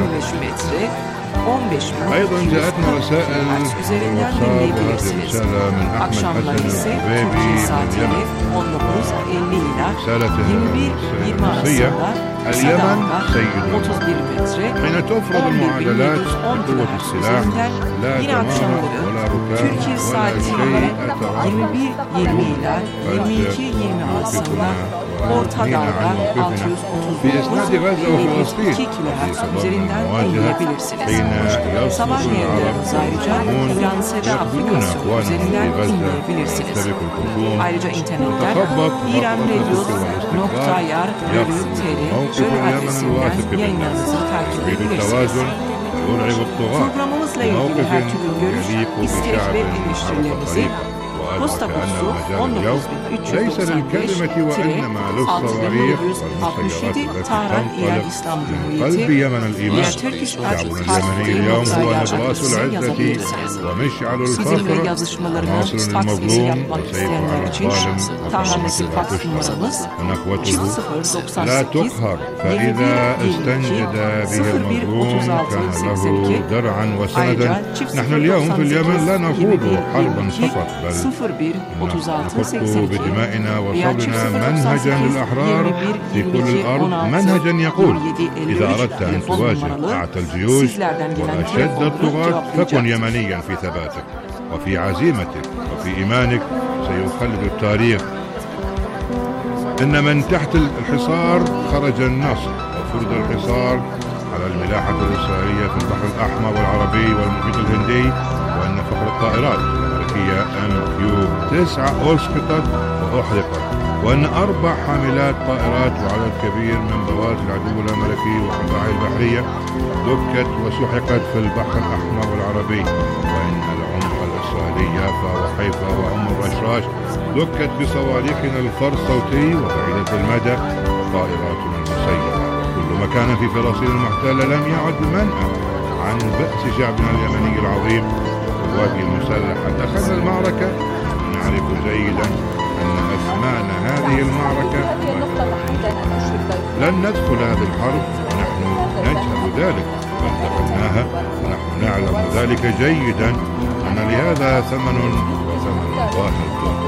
أيضا جاءتنا رسائل واتساب، وهذه الرسالة من أحمد حسن الحبيبي من اليمن. رسالة نصية: اليمن سيد حين تفرض المعادلات بقوة السلاح لا تمارا ولا ركاب ولا شيء في إسناد غزة وفلسطين في سبب المواجهة حين يصف العرب والمسلمون يقتلون أخوانهم في غزة ويشتبك الخصوم وتخبط والاستقرار يقتل موقف اليمن الواثق بالله يريد التوازن ويرعب الطغاة موقف يليق بشعب عرف طريق. وأدرك أن المجال اليوم ليس للكلمة وإنما للصواريخ والمسيرات التي تنطلق من قلب يمن الإيمان. شعبنا اليمني اليوم هو نبراس العزة ومشعل الفخر وناصر للمظلوم وسيف على الظالم وقسمة العطش ونخوته لا تقهر، فإذا استنجد به المظلوم كان له درعا وسندا. نحن اليوم في اليمن لا نخوض حربا فقط، بل نخط بدمائنا وصبرنا منهجا للأحرار في كل الأرض، منهجا يقول: إذا أردت أن تواجه أعتى الجيوش وأشد الطغاة فكن يمنيا في ثباتك وفي عزيمتك وفي إيمانك، سيخلد التاريخ. إن من تحت الحصار خرج النصر، وفرض الحصار على الملاحة الإسرائيلية في البحر الأحمر والعربي والمحيط الهندي، وأن فقر الطائرات الأمريكية MQ-9 أسقطت وأحرقت، وأن 4 حاملات طائرات وعدد كبير من بوات العدو الأمريكي وقطاعه البحرية دكت وسحقت في البحر الأحمر والعربي، وأن العمق الإسرائيلي يافا وحيفا وأم الرشراش دكت بصواريخنا الفرصوتي وبعيدة المدى وطائراتنا المسيرة. كل مكان في فلسطين المحتلة لم يعد منأى عن بأس شعبنا اليمني العظيم. قواته المسلحة دخلنا المعركة ونعرف جيدا أن أثمان هذه المعركة لن ندخل هذه الحرب ونحن نجهل ذلك، بل دخلناها ونحن نعلم ذلك جيدا أن لهذا ثمن وثمن باهظ،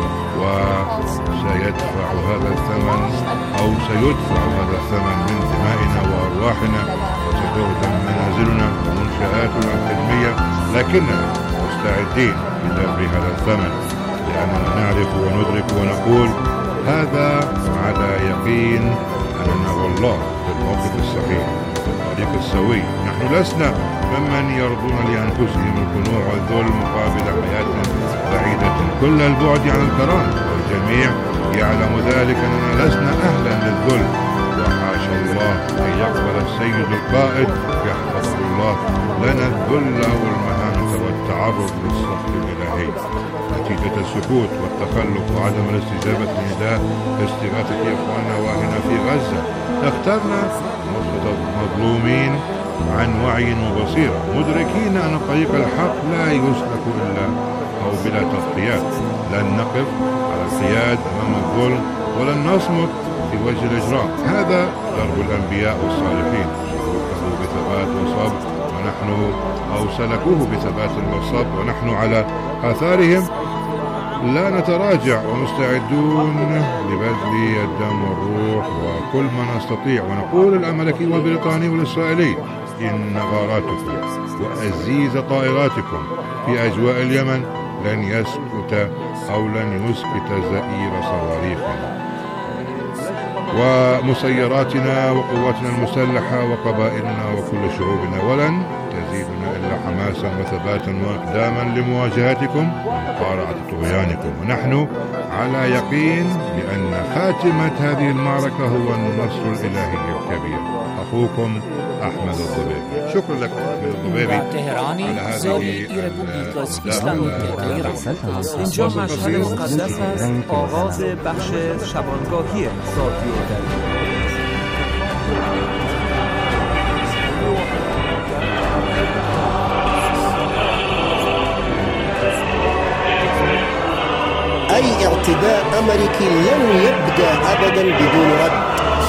وسيدفع هذا الثمن أو سيدفع هذا الثمن من دمائنا وأرواحنا، وستهدم منازلنا ومنشآتنا الخدمية، لكننا مستعدين لدفع هذا الثمن، لأننا نعرف وندرك ونقول هذا على يقين أننا والله في الموقف الصحيح في الطريق السوي. نحن لسنا ممن يرضون لأنفسهم الخنوع والذل مقابل حياة بعيدة كل البعد عن الكرامة، والجميع يعلم ذلك أننا لسنا أهلا للذل، وحاشا الله أن يقبل السيد القائد يحفظه الله لنا الذل والمهانة والتعرض للسخط الإلهي نتيجة السكوت والتخلف وعدم الاستجابة لنداء استغاثة إخواننا وأهلنا في غزة. اخترنا نصرة المظلومين عن وعي وبصيرة، مدركين أن طريق الحق لا يسلك إلا أو بلا تضحيات. لن نقف على القياد أمام الظلم، ولن نصمت في وجه الإجرام. هذا درب الأنبياء والصالحين، سلوكه بثبات وصبر ونحن أو سلكوه بثبات وصبر ونحن على آثارهم لا نتراجع، ومستعدون لبذل الدم والروح وكل ما نستطيع. ونقول الأمريكي والبريطاني والإسرائيلي إن غاراتكم وأزيز طائراتكم في أجواء اليمن لن يسكت أو لن يسكت زئير صواريخنا، ومسيراتنا وقواتنا المسلحة وقبائلنا وكل شعوبنا، ولن تزيدنا إلا حماسا وثباتا وإقداما لمواجهتكم ومقارعة طغيانكم. ونحن على يقين بأن خاتمة هذه المعركة هو النصر الإلهي الكبير. أخوكم أحمد الضبيبي. شكرا لك أحمد الضبيبي على هذه اینجا مشهد مقدس است، آغاز بخش شبانگاهی رادیو دریا. أي اعتداء أمريكي لن يبدأ أبدا بدون رد.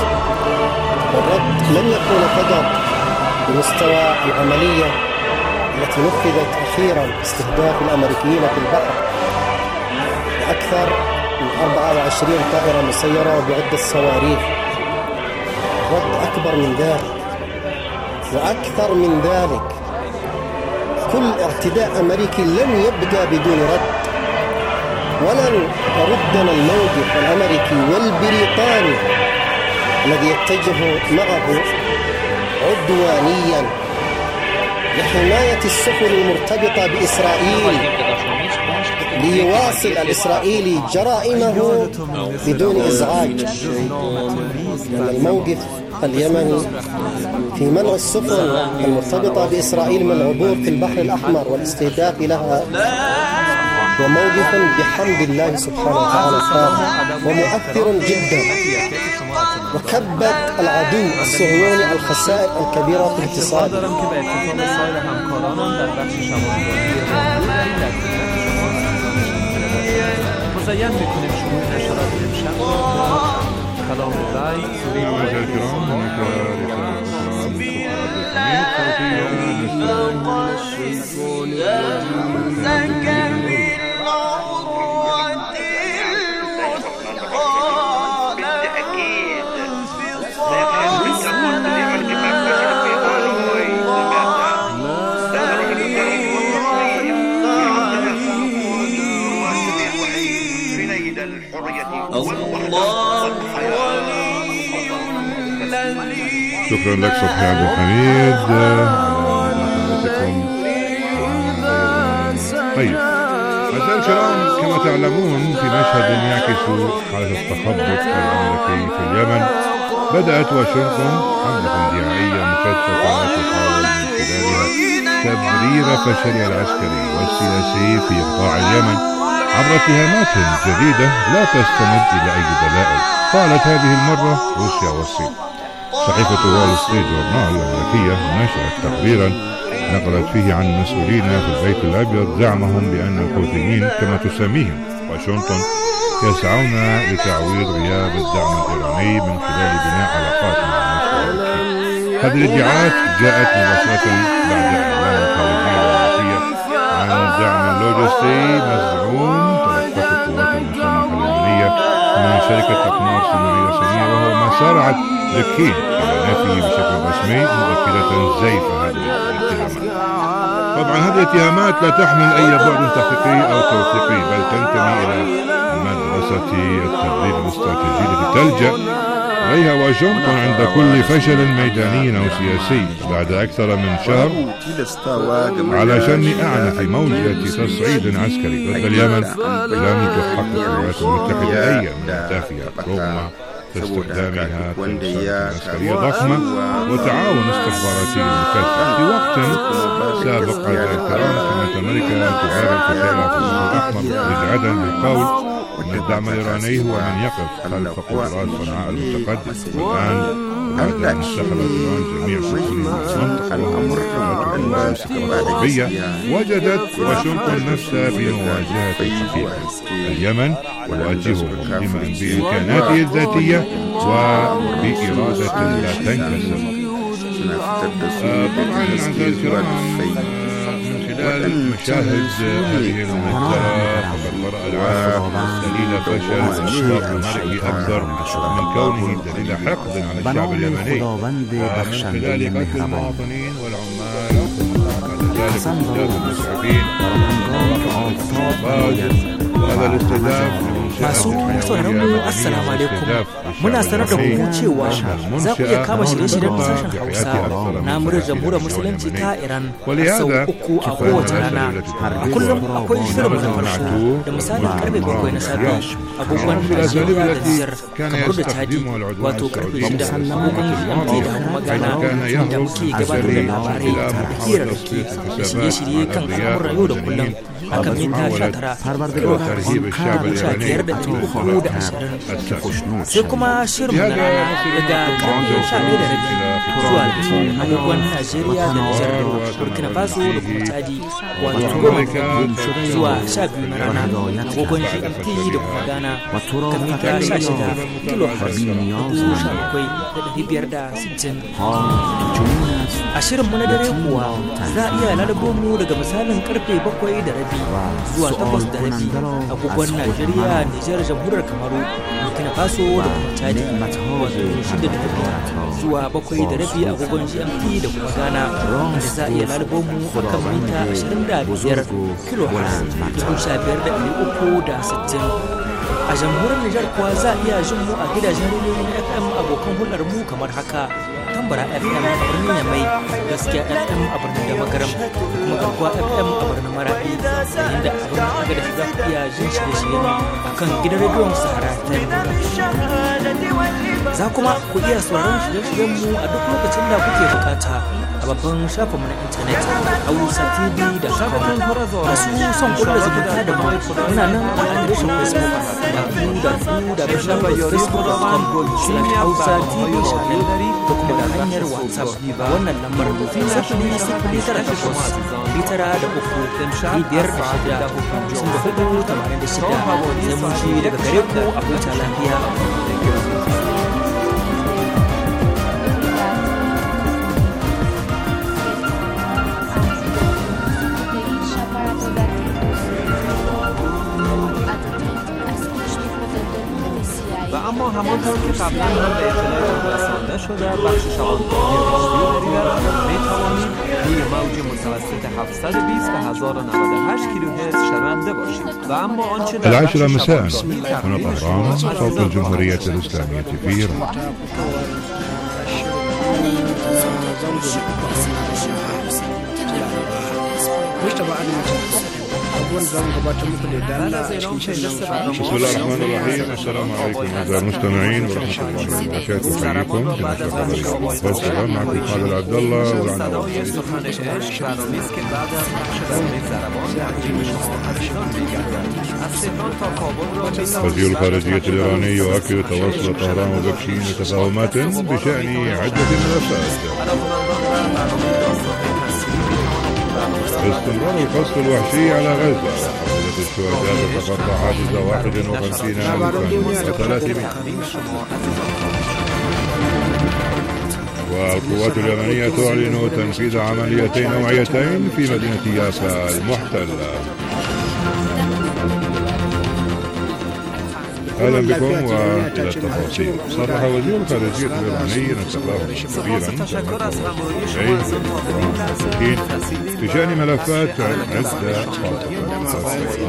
الرد لن يكون فقط بمستوى العملية التي نفذت أخيرا استهداف الأمريكيين في البحر بأكثر من 24 طائرة مسيرة وبعدة صواريخ. الرد أكبر من ذلك وأكثر من ذلك. كل اعتداء أمريكي لن يبدأ بدون رد، ولن يردنا الموقف الأمريكي والبريطاني الذي يتجه معه عدوانيا لحماية السفن المرتبطة بإسرائيل ليواصل الإسرائيلي جرائمه بدون إزعاج. لأن الموقف اليمني في منع السفن المرتبطة بإسرائيل من العبور في البحر الأحمر والاستهداف لها وموقف بحمد الله سبحانه وتعالى ومؤثر جدا، وكبت العدو الصهيوني الخسائر الكبيرة في الاقتصاد. مزين میکنیم شروع نشرات امشب با کلام الله. أعزائي الكرام، هناك شكرا لك صبحي عبد الحميد على مداخلتكم. طيب أعزائي الكرام، كما تعلمون في مشهد يعكس حالة التخبط الأمريكي في اليمن، بدأت واشنطن حملة دعائية مكثفة تحاول من خلالها تبرير فشلها العسكري والسياسي في إقطاع اليمن عبر اتهامات جديدة لا تستند إلى أي دلائل. قالت هذه المرة روسيا والصين. صحيفة وول ستريت جورنال الأمريكية نشرت تقريرا نقلت فيه عن المسؤولين في البيت الأبيض زعمهم بأن الحوثيين كما تسميهم واشنطن يسعون لتعويض غياب الدعم الإيراني من خلال بناء علاقات مع موسكو. هذه الادعاءات جاءت مباشرة بعد إعلان الخارجية الأمريكية عن دعم لوجستي مزعوم تلقته القوات المسلحة اليمنية من شركة أقمار صناعية صينية، وهو ما سارعت بكين إلى نفيه بشكل رسمي مؤكدة زيف هذه الاتهامات. طبعا هذه الاتهامات لا تحمل أي بعد تحقيقي أو توثيقي، بل تنتمي إلى مدرسة التدريب الاستراتيجي التي تلجأ إليها واشنطن عند كل فشل ميداني أو سياسي. بعد أكثر من شهر على شن أعنف موجة تصعيد عسكري ضد اليمن، لم تحقق الولايات المتحدة أي من أهدافها رغم استخدامها تنسيقات عسكرية ضخمة وتعاون استخباراتي مكثف. في وقت سابق الكرام كانت أمريكا تغير الفتيلة في البحر الأحمر مزعجا بالقول أن الدعم الإيراني هو من يقف خلف قرارات صنعاء المتقدم. والآن بعد أن سحبت إيران جميع مسؤولين المنطقة الغربية وجدت واشنطن نفسها في مواجهة خطيرة. اليمن تواجهه بما بإمكاناته الذاتية وبإرادة لا تنكسر. طبعا أعزائي الكرام من خلال مشاهد هذه المنزلة فقد قرأ العالم دليل فشل النظام الأمريكي أكثر من كونه دليل حقد على الشعب اليمني ومن خلال قتل المواطنين والعمال وكذلك استهداف المسعفين وهذا الاستهداف masu sauraronmu assalamu alaikum muna sanar da ku cewa za ku iya kama shirye-shiryen sashen Hausa na muryar jamhuriyar musulunci ta Iran sau 3 a kowace rana. A kullum akwai shirin da farko da misalin karfe 7 na safe agogon Najeriya da Nijar kamar da Chadi wato karfe 6 agogon GMT da kuma Ghana da muke gabatar da labarai da hirarraki da shirye-shirye kan al'amuran yau da kullum akan mita 19 sai kuma shirin na rana daga karfe 11:30 zuwa agogon Najeriya da Nijar Burkina Faso da kuma Chadi wato zuwa 12 na rana agogon GMT da kuma Ghana kan mita 16 kHz 17,560. A shirin mu na dare kuwa za a iya lalabo mu daga misalin karfe 7:30 zuwa 8:30 agogon Najeriya, Nijar, Jamhuriyar Kamaru, Burkina Faso da kuma Chadi wato 6:30 zuwa 7:30 agogon GMT da kuma Ghana da za a iya lalabo mu akan mita 25 kHz 15,360. A jamhuriyar Nijar kuwa za a iya jin mu a gidajen rediyoyin FM abokan hulɗar mu kamar haka: Tambara FM a birnin Yamai, Gaskiya FM a birnin Damagaram, da kuma Garkuwa FM a birnin Maradi, yayin da abin da za ku iya jin shirye-shiryen a kan gidan rediyon Sahara ta za kuma ku iya sauraron shirye-shiryen mu a duk lokacin da kuke bukata a babban shafinmu na intanet hausa.tv.com. Masu son kula zumunta da mu muna nan a adireshin Facebook www.facebook.com/hausa.tv channel da kuma da hanyar WhatsApp a wannan lambar 00983 sai mun ci daga gare ku a huta lafiya. اما همانطور که قبلا هم به اطلاعتون رسانده شده بخش شبانگاهی رشدی دریور میتوانید روی موج متوسط 720 به 1098 کیلوهرتز شنونده باشید و اما آنچه در 10 مساء هنا طهران صوت الجمهورية الإسلامية في إيران. بسم الله الرحمن الرحيم. السلام عليكم أعزائي المستمعين ورحمة الله وبركاته. أحييكم بنشرة خبرية مفصلة معكم خالد عبد الله وزير الخارجية الإيراني يؤكد تواصل طهران وبكين لتفاهمات بشأن عدة ملفات. استمرار القصف الوحشي على غزة وحصلت الشهداء تتخطى حاجز 51,300 والقوات اليمنية تعلن تنفيذ عمليتين نوعيتين في مدينة يافا المحتلة. اهلا بكم والى التفاصيل. صرح وزير الخارجيه الايراني ان التفاهم كبيرا في شان ملفات عده خاصه